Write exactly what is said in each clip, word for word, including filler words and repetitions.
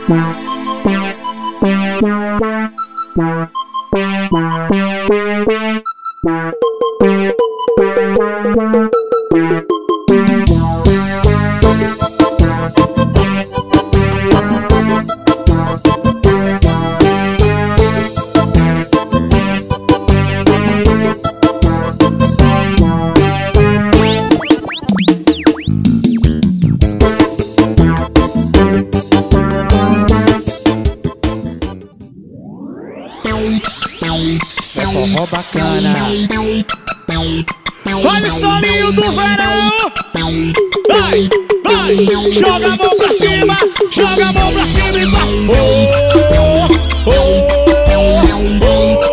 Isso é forró bacana. Olha o solinho do verão. Vai, vai, joga a mão pra cima, joga a mão pra cima e passa. Oh, oh, oh,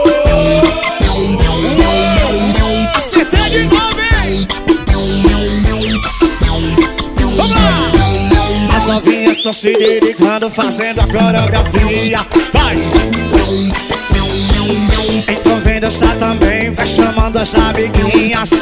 oh. Acertei de novo, hein? Vamos lá. As novinhas estão se dedicando, fazendo a coreografia. Vai. Então vem dançar também, vai chamando as amiguinhas.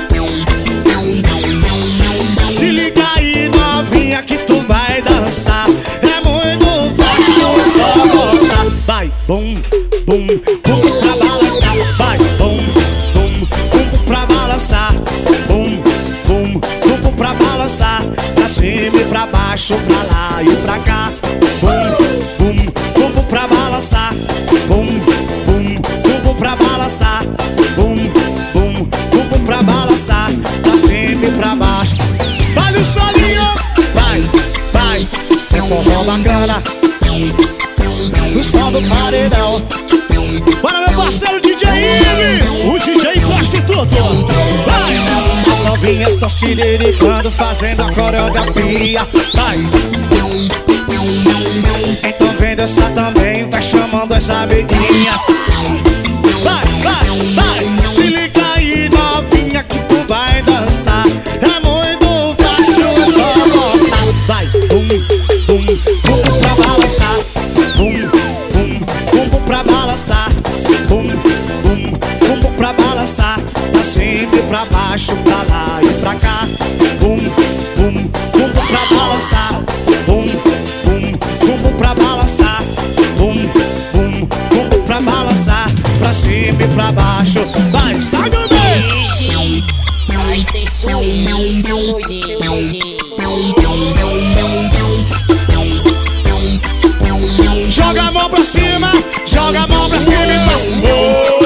Se liga aí, novinha, que tu vai dançar. É muito fácil, é só botar. Vai, bum, bum, bum pra balançar. Vai, bum, bum, bum pra balançar. Bum, bum, bum pra balançar. Pra cima e pra baixo, pra lá e pra cá. Bum, bum, bum pra balançar. Bum, bum, bum pra balançar. Bum, bum, bum pra balançar. Pra cima e pra baixo. Vai no solinho, vai, vai. Cê forró bacana. No som do paredão. Bora meu parceiro D J Ives, o D J prostituto. Vai. As novinhas estão se dedicando, fazendo a coreografia. Vai. Então vem dançar também, vai chamando as amiguinhas. Vai, vai, vai. Se liga aí, novinha, que tu vai dançar. É muito fácil, é só botar. Vai, bum, bum, bum pra balançar. Bum, bum, bum pra balançar. Bum, bum, bum pra balançar. Pra cima e pra baixo, pra lá e pra cá. Bum, bum, bum pra balançar. Bum, bum, bum pra balançar. Bum, bum, bum pra balançar. Pra cima e pra baixo. Vai, sai do meio. Aí tem som, som doidinho. Joga a mão pra cima, joga a mão pra cima e passa.